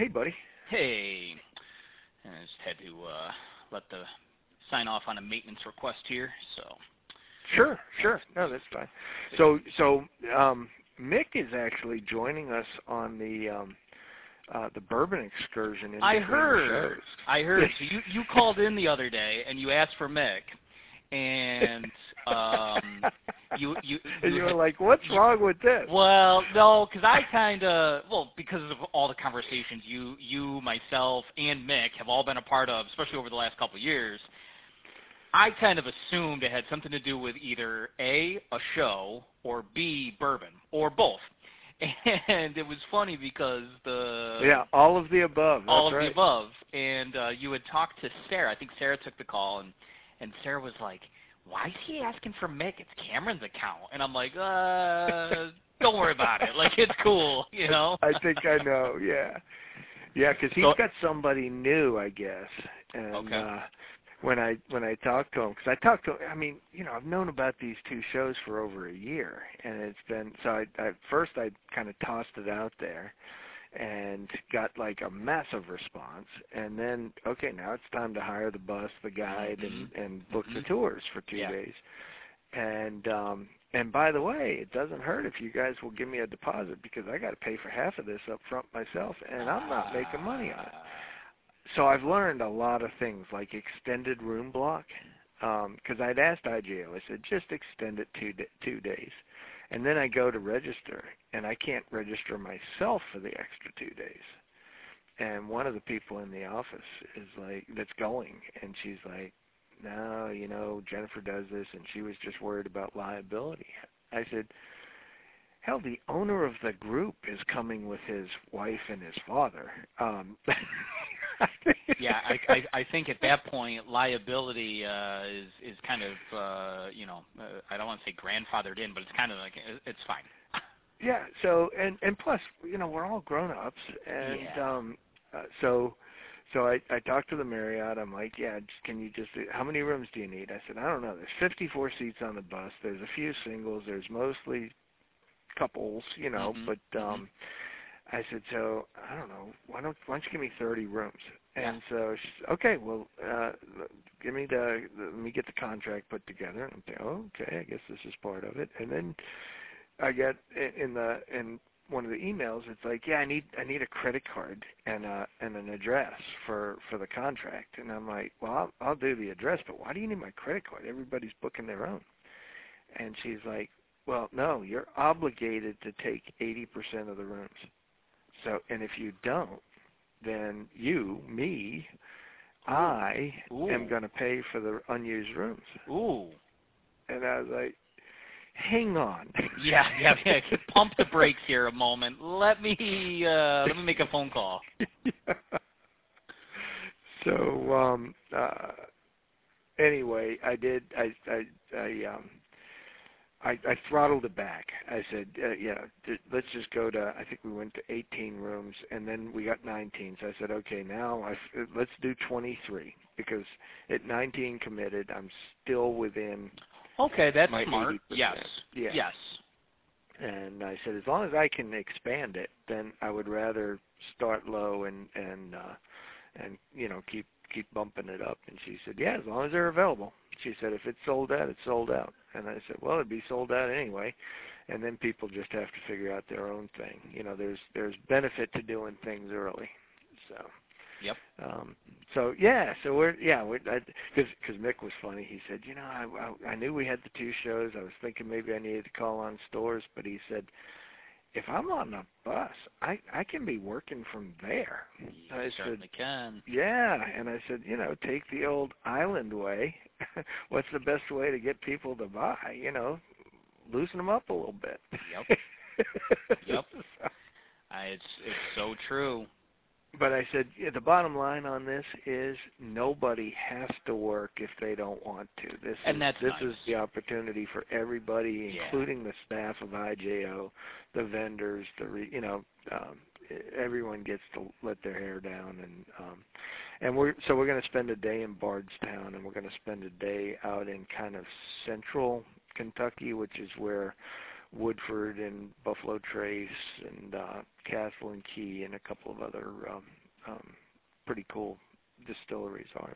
Hey, buddy. Hey, I just had to let the sign off on a maintenance request here. So. Sure. No, that's fine. So Mick is actually joining us on the bourbon excursion. I heard. So you called in the other day and you asked for Mick, and you were like, "What's wrong with this?" Well, no, because because of all the conversations you, myself, and Mick have all been a part of, especially over the last couple of years. I kind of assumed it had something to do with either A, a show, or B, bourbon, or both. And it was funny because all of the above. All of right. the above. And you had talked to Sarah. I think Sarah took the call, and Sarah was like, "Why is he asking for Mick? It's Cameron's account." And I'm like, don't worry about it. Like, it's cool, you know? I think I know, yeah. Yeah, because he's got somebody new, I guess. And okay. When I talked to him, because I mean, I've known about these two shows for over a year, and it's been, so I first I kind of tossed it out there and got like a massive response, and then, okay, now it's time to hire the bus, the guide, and book the tours for 2 days. And by the way, it doesn't hurt if you guys will give me a deposit, because I got to pay for half of this up front myself, and I'm not making money on it. So I've learned a lot of things, like extended room block, because I'd asked IGO, I said, just extend it 2 days. And then I go to register, and I can't register myself for the extra 2 days. And one of the people in the office is like, that's going, and she's like, no, Jennifer does this, and she was just worried about liability. I said, hell, the owner of the group is coming with his wife and his father. Yeah, I think at that point liability is kind of I don't want to say grandfathered in, but it's kind of like it's fine. Yeah. So and plus we're all grown ups, and so I talked to the Marriott. I'm like, can you just how many rooms do you need? I said, I don't know. There's 54 seats on the bus. There's a few singles. There's mostly couples, but I said, so I don't know. Why don't you give me 30 rooms? And so she said, okay, well, let me get the contract put together. And I'm thinking, okay, I guess this is part of it. And then I get in one of the emails, it's like, I need a credit card and an address for the contract. And I'm like, well, I'll do the address, but why do you need my credit card? Everybody's booking their own. And she's like, well, no, you're obligated to take 80% of the rooms. So, and if you don't, then I am going to pay for the unused rooms. Ooh. And I was like, hang on. Yeah. Pump the brakes here a moment. Let me make a phone call. So, anyway, I throttled it back. I said, let's just go to, I think we went to 18 rooms, and then we got 19. So I said, okay, now let's do 23, because at 19 committed, I'm still within that's my smart. 80%. Yes. And I said, as long as I can expand it, then I would rather start low and keep bumping it up. And she said, as long as they're available. She said, if it's sold out, it's sold out. And I said, well, it'd be sold out anyway. And then people just have to figure out their own thing. There's benefit to doing things early. So. Yep. So we're because Mick was funny. He said, I knew we had the two shows. I was thinking maybe I needed to call on stores, but he said, if I'm on a bus, I can be working from there. You certainly can. Yeah, and I said, take the old island way. What's the best way to get people to buy? Loosen them up a little bit. Yep. It's so true. But I said, the bottom line on this is nobody has to work if they don't want to. This is the opportunity for everybody, including the staff of IJO, the vendors, everyone gets to let their hair down, and we're going to spend a day in Bardstown, and we're going to spend a day out in kind of central Kentucky, which is where Woodford and Buffalo Trace and Castle and Key and a couple of other pretty cool distilleries are.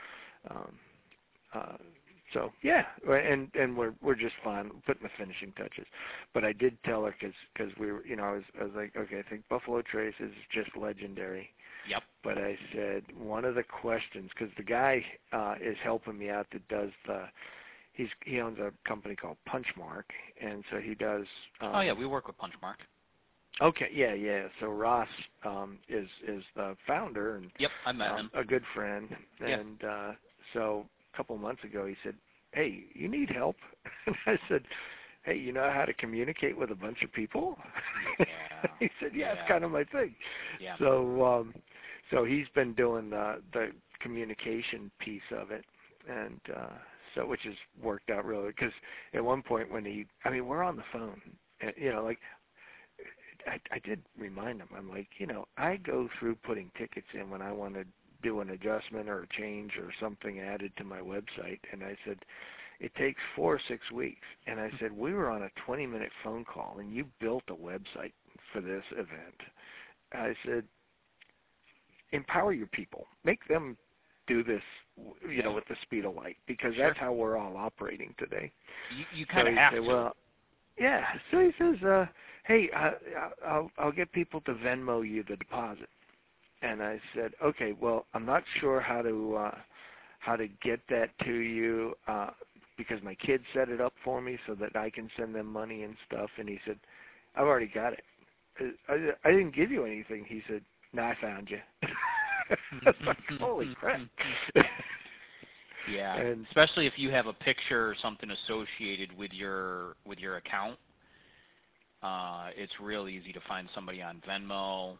So yeah, and we're just fine putting the finishing touches. But I did tell her because we were, I was like, okay, I think Buffalo Trace is just legendary. Yep. But I said one of the questions, because the guy is helping me out that does he owns a company called Punchmark, and so he does. Oh yeah, we work with Punchmark. Okay, yeah. So Ross is the founder, and yep, I met him. A good friend, and so a couple of months ago he said, "Hey, you need help?" And I said, "Hey, you know how to communicate with a bunch of people?" Yeah. He said, "Yeah, it's kind of my thing." Yeah. So he's been doing the communication piece of it, and so which has worked out really, because at one point when we're on the phone, and, like. I did remind him, I'm like, I go through putting tickets in when I want to do an adjustment or a change or something added to my website, and I said, it takes 4 or 6 weeks. And I said, we were on a 20-minute phone call, and you built a website for this event. I said, empower your people. Make them do this, with the speed of light, because that's how we're all operating today. You kind of have to. Well, yeah. So he says, hey, I'll get people to Venmo you the deposit. And I said, okay, well, I'm not sure how to get that to you because my kids set it up for me so that I can send them money and stuff. And he said, I've already got it. I didn't give you anything. He said, no, I found you. I was like, holy crap. Yeah, and especially if you have a picture or something associated with your account, it's real easy to find somebody on Venmo.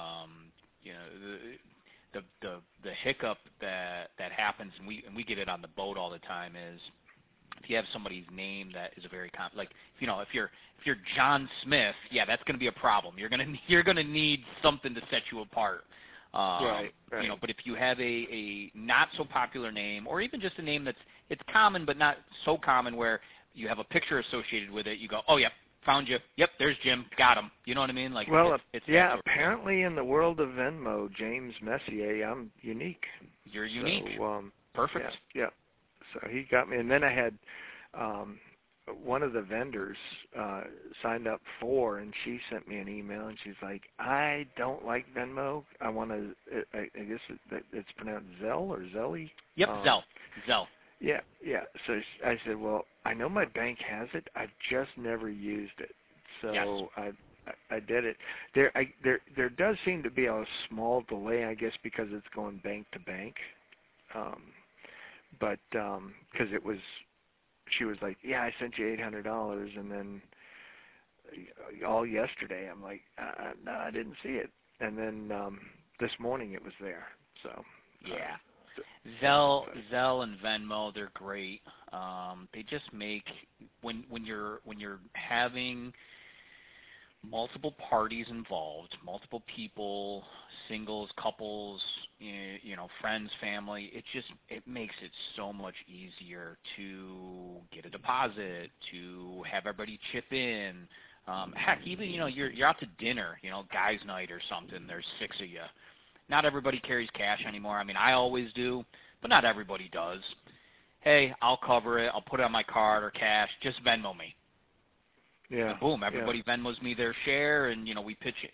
The hiccup that happens, and we get it on the boat all the time, is if you have somebody's name that is a very if you're John Smith, yeah, that's going to be a problem. You're gonna need something to set you apart. Right. But if you have a not so popular name, or even just a name it's common but not so common, where you have a picture associated with it, you go, oh, yep, found you. Yep, there's Jim. Got him. You know what I mean? Like, well, it's apparently in the world of Venmo, James Messier, I'm unique. You're unique. So, perfect. Yeah. So he got me, and then I had one of the vendors signed up for, and she sent me an email, and she's like, I don't like Venmo. I want to, I guess it's pronounced Zelle or Zelly? Yep, Zelle. Yeah. So I said, well, I know my bank has it. I've just never used it. So yes. I did it. There does seem to be a small delay, I guess, because it's going bank to bank. But because she was like, yeah, I sent you $800, and then all yesterday I'm like, no, I didn't see it. And then this morning it was there. So yeah, Zelle and Venmo, they're great. They just make when you're having multiple parties involved, multiple people, singles, couples, friends, family, it makes it so much easier to get a deposit, to have everybody chip in. Heck, even you're out to dinner, guys' night or something. There's 6 of you. Not everybody carries cash anymore. I mean, I always do, but not everybody does. Hey, I'll cover it. I'll put it on my card or cash. Just Venmo me. Yeah. And boom, everybody Venmos me their share, and we pitch it.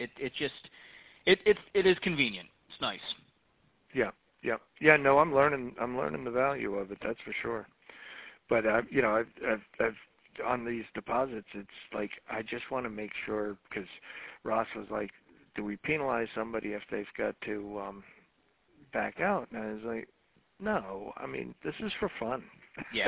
It is convenient. It's nice. Yeah. No, I'm learning the value of it. That's for sure. But I've on these deposits, it's like I just want to make sure, because Ross was like, do we penalize somebody if they've got to back out? And I was like, no. I mean, this is for fun. Yeah.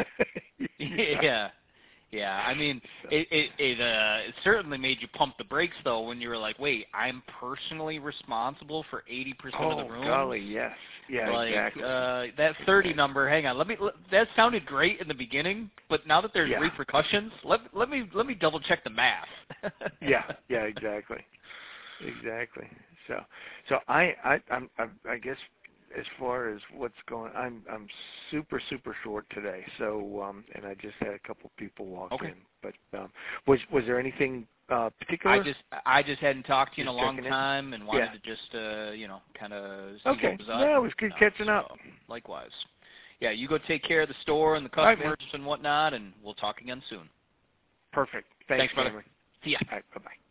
Yeah. I mean, it certainly made you pump the brakes, though, when you were like, wait, I'm personally responsible for 80% of the room? Oh, golly, yes. Yeah, exactly. That 30 number, hang on. That sounded great in the beginning, but now that there's repercussions, let me double check the math. Yeah, exactly. So I guess as far as what's going, I'm super short today. So and I just had a couple people walk in. But was there anything particular? I just hadn't talked to you in a Just long checking in? time and wanted Yeah. to just kind of see Okay. what was up. Yeah, it was good catching up. So, likewise. Yeah, you go take care of the store and the All right, customers and whatnot, and we'll talk again soon. Perfect. Thanks, brother. Cameron. See ya. All right, bye-bye.